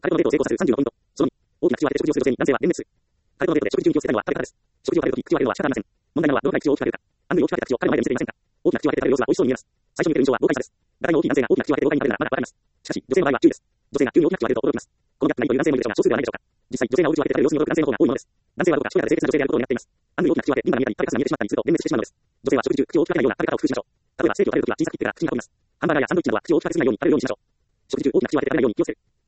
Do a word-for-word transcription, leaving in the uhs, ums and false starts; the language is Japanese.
カレー粉のデートを成功させるさんじゅうのポイント。そのに、大きな口を開けて食事をする女性に男性は電滅する。カレー粉のデートで食事中に気をつけたいのは食べ方です。食事を食べるとき口を開けるのは仕方ありません。問題なのはどのくらい口を大きく開けるか。あんまり大きく開けた口を彼の前で見せていませんか。大きな口を開けて食べる様子は美味しそうに見えます。最初に見てる印象は豪快さです。ガタイの大きい男性が大きな口を開けて豪快に食べるならまだわかります。しかし、女性の場合は注意です。女性が急に大きな口を開けると驚きます。このギャップないという男性もいるでしょうが、少数ではないでしょうか。実際、女性が大口を開けて食べる様子に驚く男性の方が多いものです。男性はどこか健やかで清潔な女性であることを願っています。あんまり大きな口を開け、リンバが見えたり、食べかすが見えてしまったりすると電滅してしまうのです。女性は食事中、口を大きく開けないような食べ方を工夫しましょう。例えば、ステーキを食べるときは小さく切ってから口に運びます。ハンバーガーやサンドイッチなどは口を大きく開けすぎないように食べるようにしましょう。食事中、大きな口を開けて食べないように気をつける。